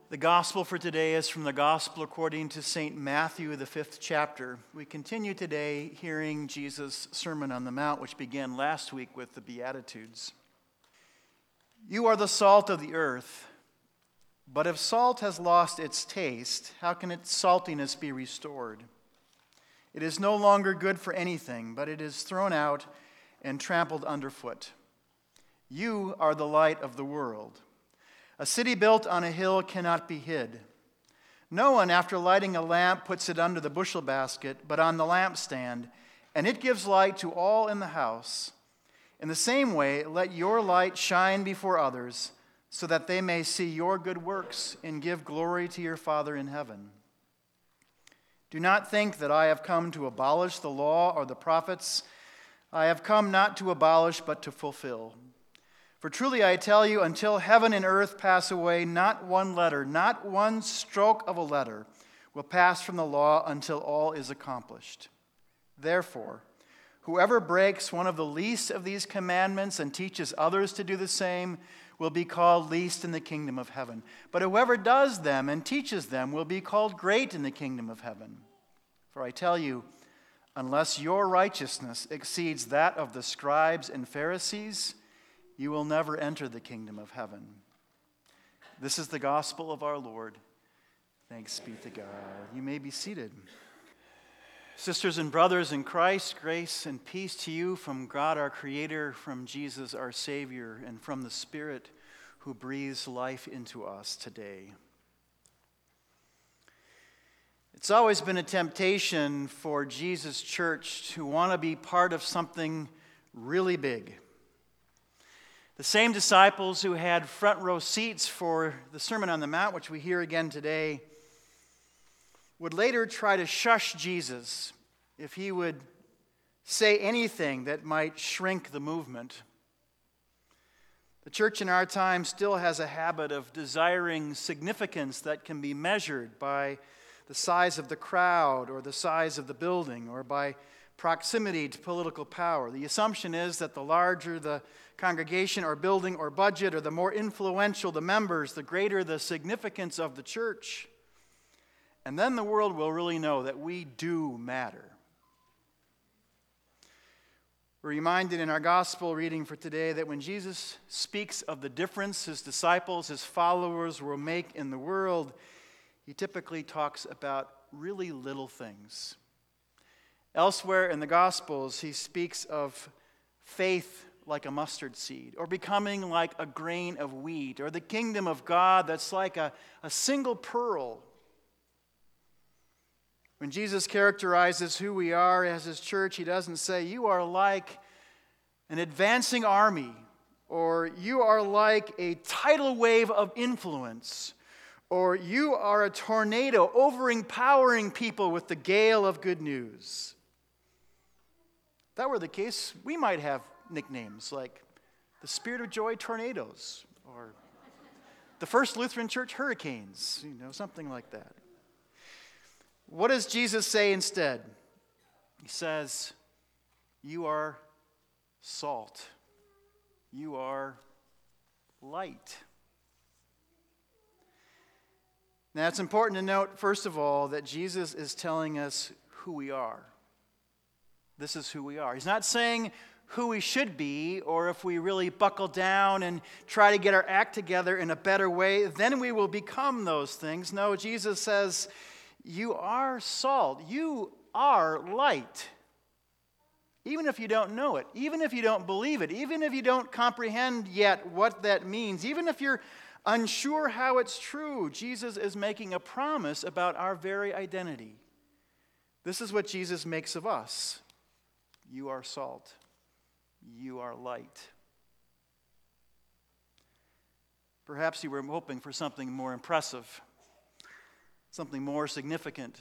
The gospel for today is from the gospel according to St. Matthew, the 5th chapter. We continue today hearing Jesus' Sermon on the Mount, which began last week with the Beatitudes. You are the salt of the earth, but if salt has lost its taste, how can its saltiness be restored? It is no longer good for anything, but it is thrown out and trampled underfoot. You are the light of the world. A city built on a hill cannot be hid. No one, after lighting a lamp, puts it under the bushel basket, but on the lampstand, and it gives light to all in the house. In the same way, let your light shine before others, so that they may see your good works and give glory to your Father in heaven. Do not think that I have come to abolish the law or the prophets. I have come not to abolish, but to fulfill. For truly I tell you, until heaven and earth pass away, not one letter, not one stroke of a letter will pass from the law until all is accomplished. Therefore, whoever breaks one of the least of these commandments and teaches others to do the same will be called least in the kingdom of heaven. But whoever does them and teaches them will be called great in the kingdom of heaven. For I tell you, unless your righteousness exceeds that of the scribes and Pharisees, you will never enter the kingdom of heaven. This is the gospel of our Lord. Thanks be to God. You may be seated. Sisters and brothers in Christ, grace and peace to you from God our Creator, from Jesus our Savior, and from the Spirit who breathes life into us today. It's always been a temptation for Jesus' church to want to be part of something really big. The same disciples who had front row seats for the Sermon on the Mount, which we hear again today, would later try to shush Jesus if he would say anything that might shrink the movement. The church in our time still has a habit of desiring significance that can be measured by the size of the crowd or the size of the building or by proximity to political power. The assumption is that the larger the congregation or building or budget, or the more influential the members, the greater the significance of the church. And then the world will really know that we do matter. We're reminded in our gospel reading for today that when Jesus speaks of the difference his disciples, his followers will make in the world, he typically talks about really little things. Elsewhere in the Gospels, he speaks of faith like a mustard seed, or becoming like a grain of wheat, or the kingdom of God that's like a single pearl. When Jesus characterizes who we are as his church, he doesn't say, you are like an advancing army, or you are like a tidal wave of influence, or you are a tornado overpowering people with the gale of good news. If that were the case, we might have nicknames like the Spirit of Joy Tornadoes or the First Lutheran Church Hurricanes, something like that. What does Jesus say instead? He says, you are salt. You are light. Now, it's important to note, first of all, that Jesus is telling us who we are. This is who we are. He's not saying who we should be, or if we really buckle down and try to get our act together in a better way, then we will become those things. No, Jesus says, you are salt. You are light. Even if you don't know it, even if you don't believe it, even if you don't comprehend yet what that means, even if you're unsure how it's true, Jesus is making a promise about our very identity. This is what Jesus makes of us. You are salt. You are light. Perhaps you were hoping for something more impressive, something more significant.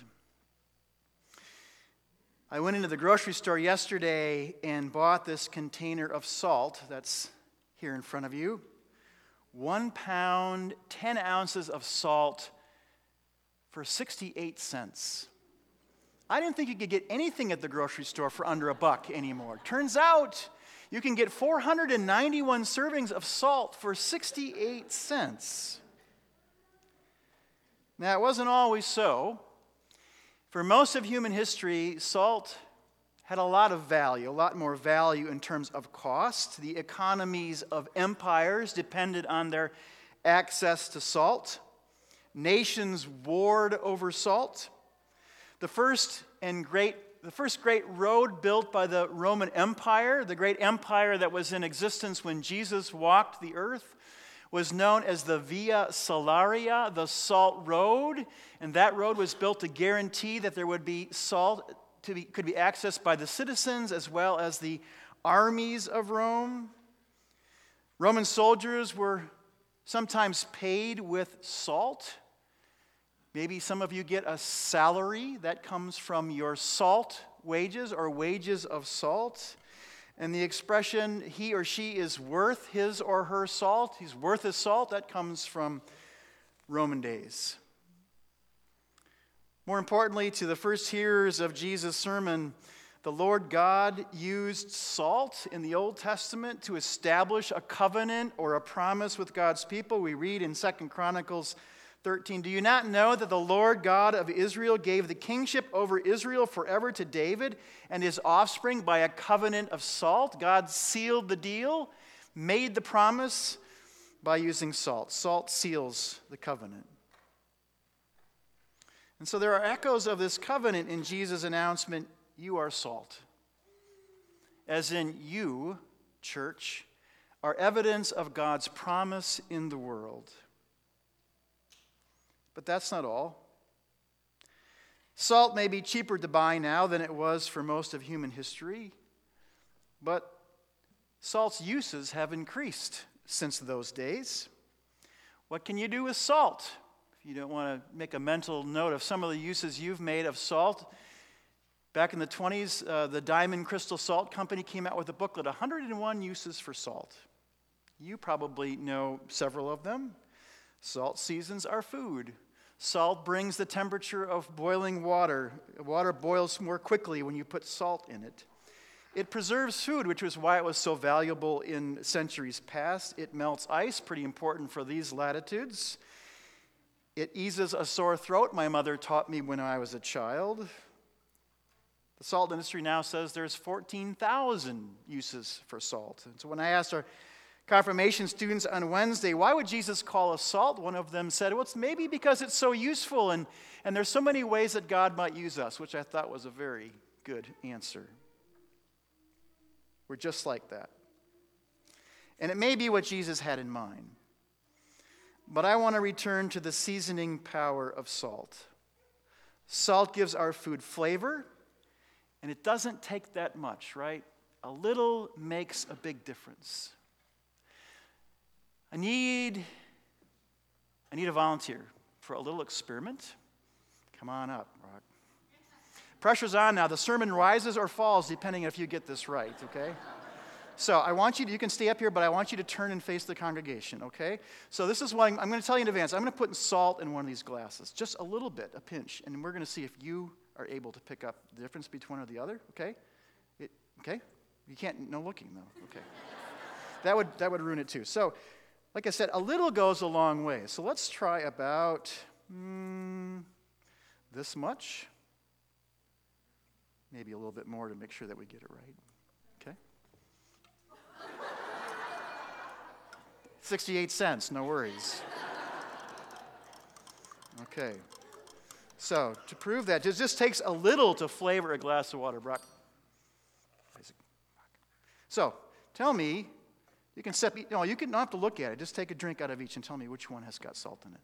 I went into the grocery store yesterday and bought this container of salt that's here in front of you. 1 pound, 10 ounces of salt for 68 cents. I didn't think you could get anything at the grocery store for under $1 anymore. Turns out you can get 491 servings of salt for 68 cents. Now, it wasn't always so. For most of human history, salt had a lot of value, a lot more value in terms of cost. The economies of empires depended on their access to salt. Nations warred over salt. The first great road built by the Roman Empire, the great empire that was in existence when Jesus walked the earth, was known as the Via Salaria, the Salt Road. And that road was built to guarantee that there would be salt could be accessed by the citizens as well as the armies of Rome. Roman soldiers were sometimes paid with salt. Maybe some of you get a salary that comes from your salt wages or wages of salt. And the expression, he or she is worth his or her salt, he's worth his salt, that comes from Roman days. More importantly, to the first hearers of Jesus' sermon, the Lord God used salt in the Old Testament to establish a covenant or a promise with God's people. We read in 2 Chronicles 13, "Do you not know that the Lord God of Israel gave the kingship over Israel forever to David and his offspring by a covenant of salt?" God sealed the deal, made the promise by using salt. Salt seals the covenant. And so there are echoes of this covenant in Jesus' announcement, "You are salt." As in, you, church, are evidence of God's promise in the world. But that's not all. Salt may be cheaper to buy now than it was for most of human history, but salt's uses have increased since those days. What can you do with salt? If you don't want to make a mental note of some of the uses you've made of salt, back in the 20s, the Diamond Crystal Salt Company came out with a booklet, 101 uses for salt. You probably know several of them. Salt seasons our food. Salt brings the temperature of boiling water. Water boils more quickly when you put salt in it. It preserves food, which was why it was so valuable in centuries past. It melts ice, pretty important for these latitudes. It eases a sore throat, my mother taught me when I was a child. The salt industry now says there's 14,000 uses for salt. And so when I asked our confirmation students on Wednesday, why would Jesus call us salt? One of them said, well, it's maybe because it's so useful and there's so many ways that God might use us, which I thought was a very good answer. We're just like that. And it may be what Jesus had in mind. But I want to return to the seasoning power of salt. Salt gives our food flavor, and it doesn't take that much, right? A little makes a big difference. I need a volunteer for a little experiment. Come on up, Rock. Pressure's on now. The sermon rises or falls depending if you get this right, okay? So I want you can stay up here, but I want you to turn and face the congregation, okay? So this is what I'm going to tell you in advance. I'm going to put salt in one of these glasses, just a little bit, a pinch, and we're going to see if you are able to pick up the difference between one or the other, okay? Okay? You can't, no looking though, okay. That would ruin it too. So, like I said, a little goes a long way. So let's try about this much. Maybe a little bit more to make sure that we get it right. Okay? 68 cents, no worries. Okay. So, to prove that, it just takes a little to flavor a glass of water. Brock. So, tell me, you don't have to look at it. Just take a drink out of each and tell me which one has got salt in it.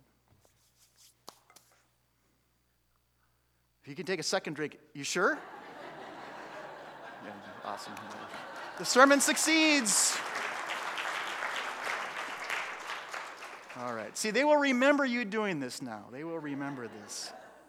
If you can take a second drink, you sure? Yeah, awesome. The sermon succeeds. All right. See, they will remember you doing this now. They will remember this.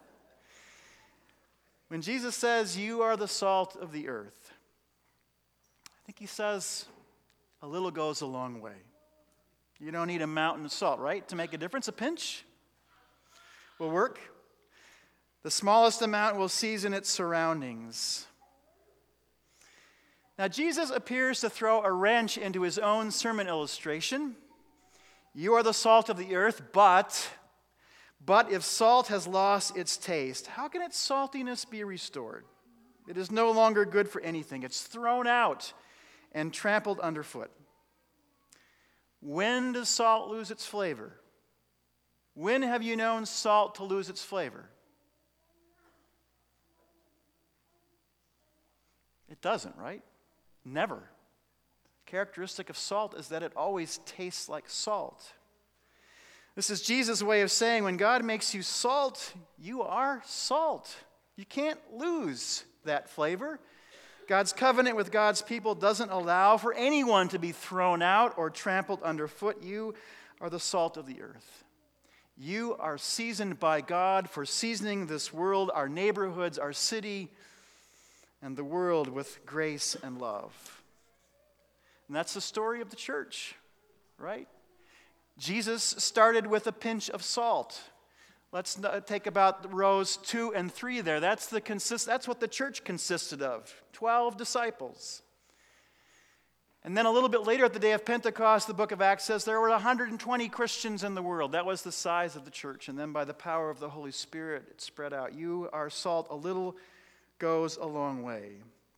When Jesus says, you are the salt of the earth, I think he says, a little goes a long way. You don't need a mountain of salt, right, to make a difference. A pinch will work. The smallest amount will season its surroundings. Now, Jesus appears to throw a wrench into his own sermon illustration. You are the salt of the earth, but But if salt has lost its taste, how can its saltiness be restored? It is no longer good for anything. It's thrown out and trampled underfoot. When does salt lose its flavor? When have you known salt to lose its flavor? It doesn't, right? Never. Characteristic of salt is that it always tastes like salt. This is Jesus' way of saying when God makes you salt, you are salt. You can't lose that flavor. God's covenant with God's people doesn't allow for anyone to be thrown out or trampled underfoot. You are the salt of the earth. You are seasoned by God for seasoning this world, our neighborhoods, our city, and the world with grace and love. And that's the story of the church, right? Jesus started with a pinch of salt. Let's take about rows 2 and 3 there. That's what the church consisted of, 12 disciples. And then a little bit later at the day of Pentecost, the book of Acts says there were 120 Christians in the world. That was the size of the church. And then by the power of the Holy Spirit, it spread out. You are salt. A little goes a long way.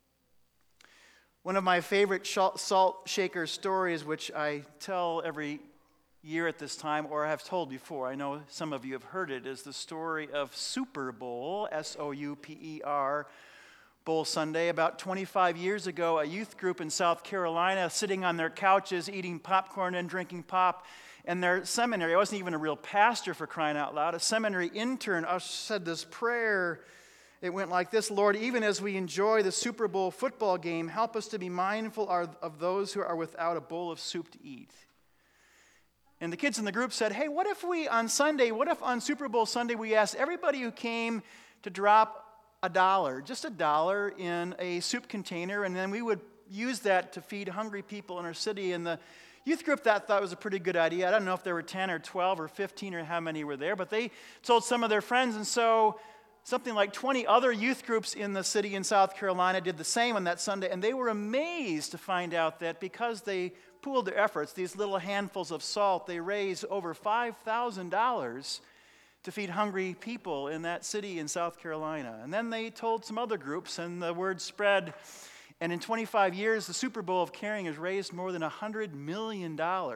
One of my favorite salt shaker stories, which I tell every year at this time, or I have told before, I know some of you have heard it, is the story of Super Bowl, S-O-U-P-E-R, Bowl Sunday. About 25 years ago, a youth group in South Carolina sitting on their couches eating popcorn and drinking pop in their seminary. I wasn't even a real pastor, for crying out loud. A seminary intern said this prayer. It went like this: Lord, even as we enjoy the Super Bowl football game, help us to be mindful of those who are without a bowl of soup to eat. And the kids in the group said, hey, what if on Super Bowl Sunday, we asked everybody who came to drop $1, just $1 in a soup container, and then we would use that to feed hungry people in our city. And the youth group thought it was a pretty good idea. I don't know if there were 10 or 12 or 15 or how many were there, but they told some of their friends, and so something like 20 other youth groups in the city in South Carolina did the same on that Sunday, and they were amazed to find out that because they pooled their efforts, these little handfuls of salt, they raised over $5,000 to feed hungry people in that city in South Carolina. And then they told some other groups, and the word spread. And in 25 years, the Super Bowl of Caring has raised more than $100 million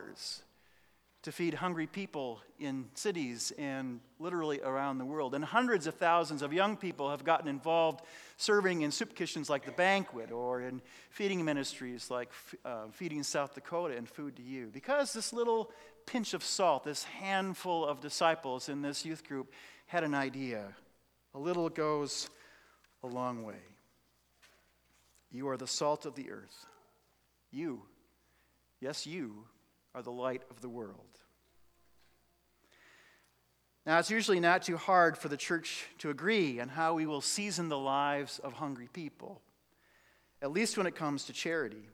to feed hungry people in cities and literally around the world. And hundreds of thousands of young people have gotten involved serving in soup kitchens like The Banquet, or in feeding ministries like Feeding South Dakota and Food to You. Because this little pinch of salt, this handful of disciples in this youth group had an idea. A little goes a long way. You are the salt of the earth. You, yes, you, are the light of the world. Now, it's usually not too hard for the church to agree on how we will season the lives of hungry people, at least when it comes to charity.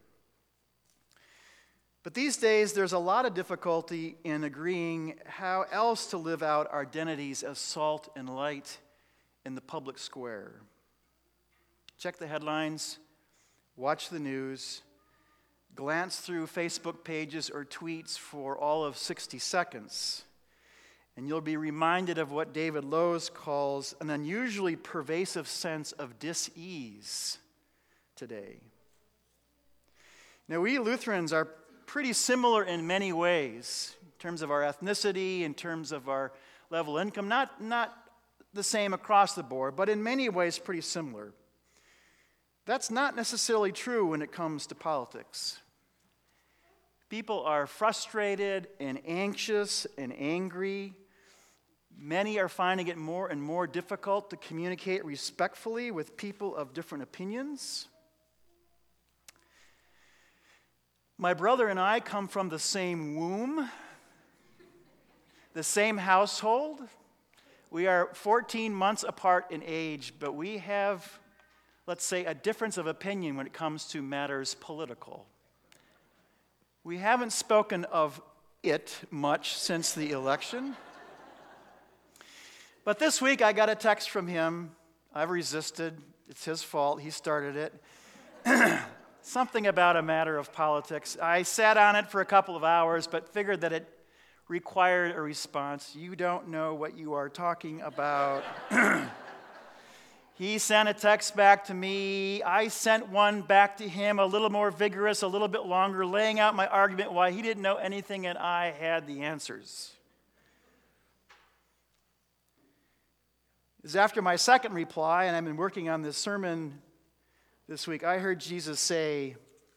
But these days, there's a lot of difficulty in agreeing how else to live out our identities as salt and light in the public square. Check the headlines, watch the news, glance through Facebook pages or tweets for all of 60 seconds, and you'll be reminded of what David Lowes calls an unusually pervasive sense of dis-ease today. Now, we Lutherans are pretty similar in many ways, in terms of our ethnicity, in terms of our level of income. Not the same across the board, but in many ways pretty similar. That's not necessarily true when it comes to politics. People are frustrated and anxious and angry. Many are finding it more and more difficult to communicate respectfully with people of different opinions. My brother and I come from the same womb, the same household. We are 14 months apart in age, but we have, let's say, a difference of opinion when it comes to matters political. We haven't spoken of it much since the election. But this week I got a text from him. I've resisted. It's his fault. He started it. Something about a matter of politics. I sat on it for a couple of hours, but figured that it required a response. You don't know what you are talking about. He sent a text back to me. I sent one back to him, a little more vigorous, a little bit longer, laying out my argument why he didn't know anything and I had the answers. It was after my second reply, and I've been working on this sermon this week, I heard Jesus say,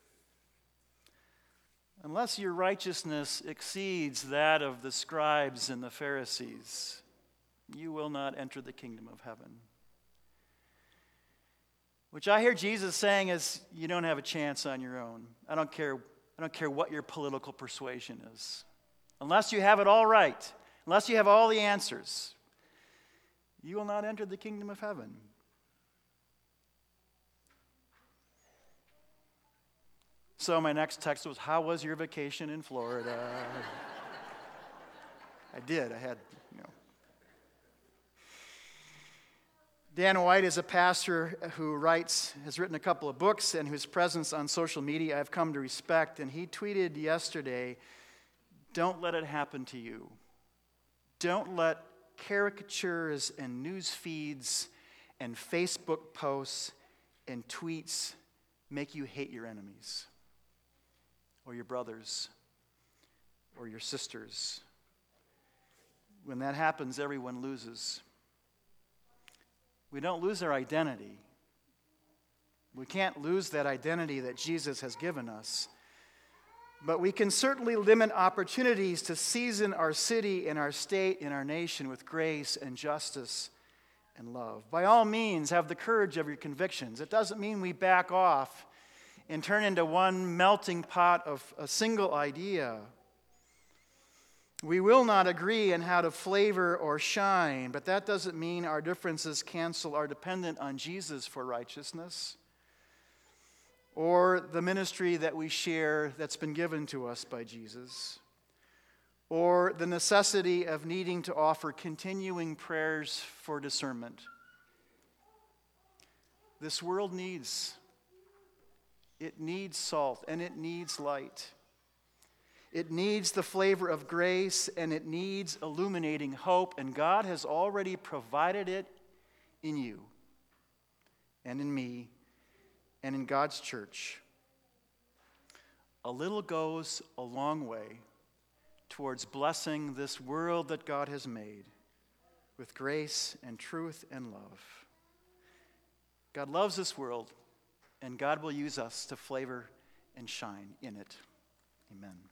unless your righteousness exceeds that of the scribes and the Pharisees, you will not enter the kingdom of heaven. Which I hear Jesus saying is, you don't have a chance on your own. I don't care what your political persuasion is. Unless you have it all right, unless you have all the answers, you will not enter the kingdom of heaven. So my next text was, how was your vacation in Florida? I did. I had, Dan White is a pastor who has written a couple of books and whose presence on social media I've come to respect. And he tweeted yesterday, don't let it happen to you. Don't let caricatures and news feeds and Facebook posts and tweets make you hate your enemies or your brothers or your sisters. When that happens, everyone loses. We don't lose our identity. We can't lose that identity that Jesus has given us. But we can certainly limit opportunities to season our city and our state and our nation with grace and justice and love. By all means, have the courage of your convictions. It doesn't mean we back off and turn into one melting pot of a single idea. We will not agree on how to flavor or shine, but that doesn't mean our differences cancel our dependence on Jesus for righteousness or the ministry that we share that's been given to us by Jesus, or the necessity of needing to offer continuing prayers for discernment. This world needs salt and it needs light. It needs the flavor of grace, and it needs illuminating hope, and God has already provided it in you and in me and in God's church. A little goes a long way towards blessing this world that God has made with grace and truth and love. God loves this world, and God will use us to flavor and shine in it. Amen.